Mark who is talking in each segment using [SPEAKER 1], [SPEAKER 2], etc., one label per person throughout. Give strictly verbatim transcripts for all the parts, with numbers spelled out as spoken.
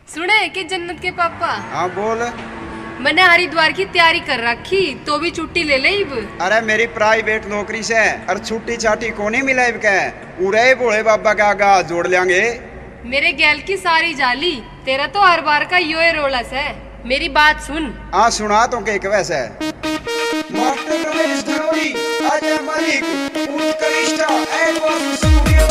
[SPEAKER 1] सुने कि जन्नत के पापा।
[SPEAKER 2] हाँ बोल।
[SPEAKER 1] मैंने हरिद्वार की तैयारी कर रखी, तो भी छुट्टी ले ले इब।
[SPEAKER 2] अरे मेरी प्राइवेट नौकरी से और छुट्टी छाटी को नहीं मिला इब के उड़े भोले बाबा का आगा जोड़ लेंगे। मेरे
[SPEAKER 1] गैल की सारी जाली, तेरा तो हर बार का यो है रोलस है। मेरी बात सुन।
[SPEAKER 2] हाँ सुना तो के वैसे master Ramesh Dhanori, Ajay Malik, Utkrisht advance studio.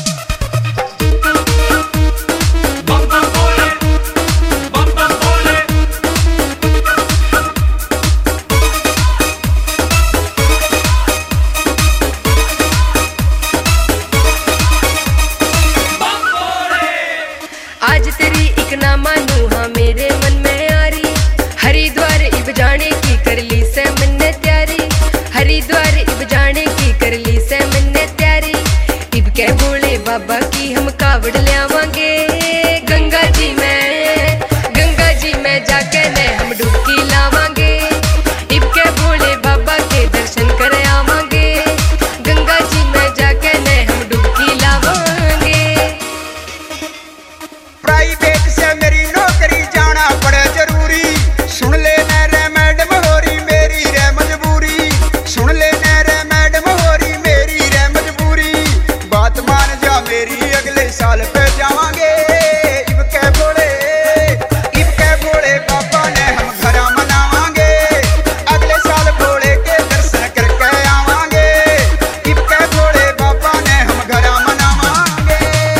[SPEAKER 1] आज तेरी एक ना मानू हाँ मेरे मन में आ रही, हरिद्वार इब जाने की कर ली से मैंने तैयारी। हरिद्वार इब जाने की कर ली से मैंने तैयारी। इब के भोले बाबा की हम कावड़ ले आवांगे गंगा जी में, गंगा जी में जाके ने हम डुबकी लावांगे। इब के भोले बाबा के दर्शन कर आवांगे, गंगा जी में जाके ने हम डुबकी लावांगे।
[SPEAKER 2] प्राइवेट से मेरी नौकरी जाना पड़े जरूरी, सुन लेना रे मैडम होरी मेरी रे मजबूरी। सुन लेना रे मैडम होरी मेरी रे मजबूरी। बात मान जा मेरी अगले साल पे जावांगे। इब के भोले इब के भोले बाबा ने हम घरा मनावांगे। अगले साल भोले के दर्शन करके आवांगे। इब के भोले बाबा ने हम घरा मनावांगे।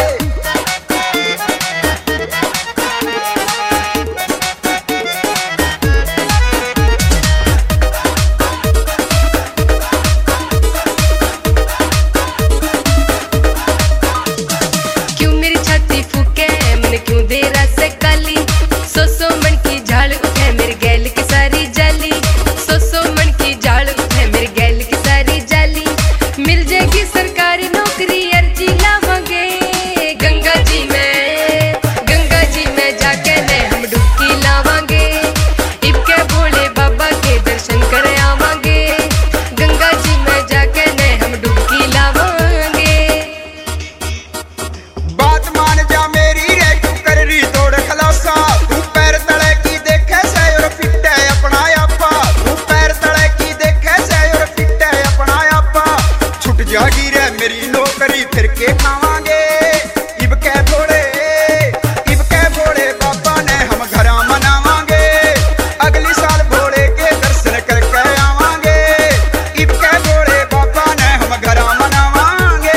[SPEAKER 1] क्यों मेरी छाती फूके मन क्यों दे रस काली। सो सो मन की झाड़ उठे मेरे गैल की सारी जाली। सो सो मन की झाड़ उठे मेरे गैल की सारी जाली। मिल जाएगी सरकारी नौकरी अर्जी लावांगे गंगा जी में, गंगा जी में जाके ने हम डुबकी लावांगे। इब के भोले बाबा के दर्शन कर आवांगे, गंगा जी में जाके ने हम डुबकी लावांगे।
[SPEAKER 2] बात मान जा मेरी रे तू कर रही तोड़ खलासा। तू पैर तले की देखे से और फिट है अपना आपा। तू पैर तले की देखे से और फिट है अपना आपा। छुट जागी रे मेरी नौकरी फिर के खावांगे। इब के भोले इब के भोले बाबा ने हम घरा मनावांगे। अगली साल भोले के दर्शन करके आवांगे। इब के भोले बाबा ने हम घरा मनावांगे।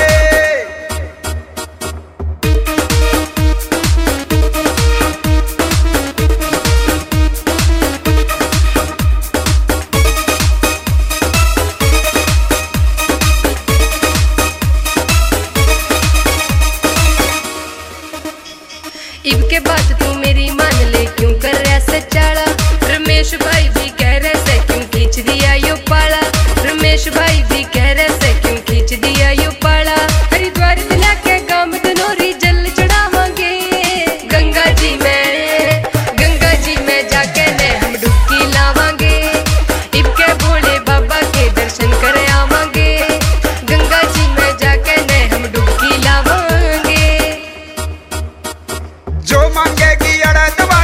[SPEAKER 1] इब के बात तू मेरी मान ले, क्यों कर रहा से चाला। रमेश भाई भी कह रहे से क्यों खींच दिया यो पाला। रमेश भाई भी कह रहे से क्यों खींच दिया यो पाला। हरिद्वार दिला के गांव धनोरी जल चढ़ावांगे गंगा जी में, गंगा जी में जाके ने हम डुबकी लावांगे। इब के भोले बाबा के दर्शन कर आवांगे, गंगा जी में जाके ने हम डुबकी लावांगे।
[SPEAKER 2] जो मांगेगी अड़े दबा